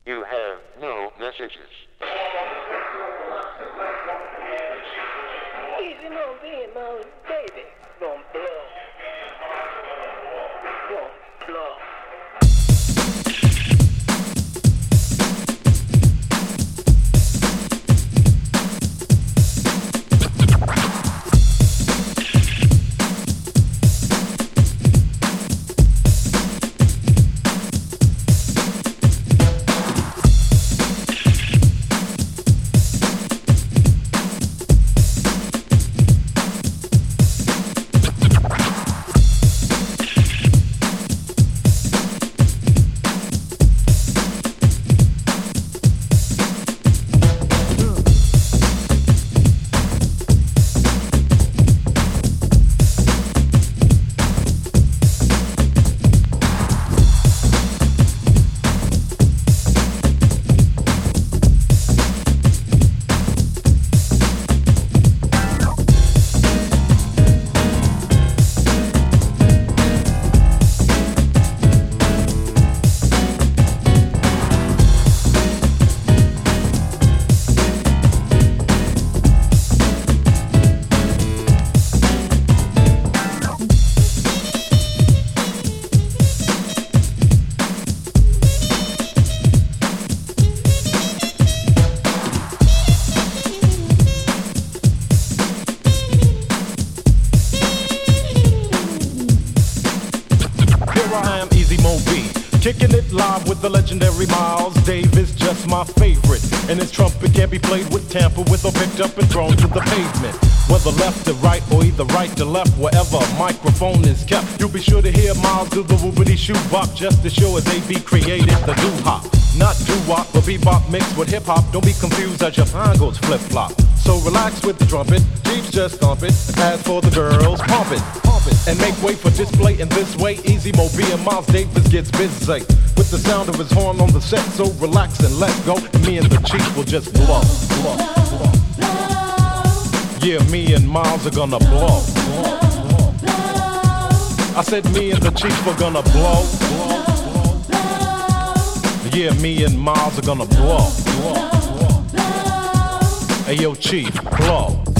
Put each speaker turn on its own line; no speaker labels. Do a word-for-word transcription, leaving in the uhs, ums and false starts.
You have no messages.
Easy Mo being my baby. Gonna blow. Gonna blow.
Kicking it live with the legendary Miles Davis, just my favorite. And his trumpet can't be played with, tampered with, or picked up and thrown to the pavement. Whether left to right or either right to left, wherever a microphone is kept, you'll be sure to hear Miles do the whoopity shoe bop, just to show as they be created the doo hop. Not doo-wop, but bebop mixed with hip-hop. Don't be confused as your mind goes flip-flop. So relax with the trumpet, Jeeps just stomp it. As for the girls, pump it, pump it, and make way for display in this way. Easy Mo B and Miles Davis gets busy with the sound of his horn on the set. So relax and let go, and me and the Chief will just blow, blow, blow. Yeah, me and Miles are gonna blow, blow, blow, blow. I said me and the Chief are gonna blow, blow. Yeah, me and Miles are gonna blow, blow, blow. Hey yo, Chief, blow.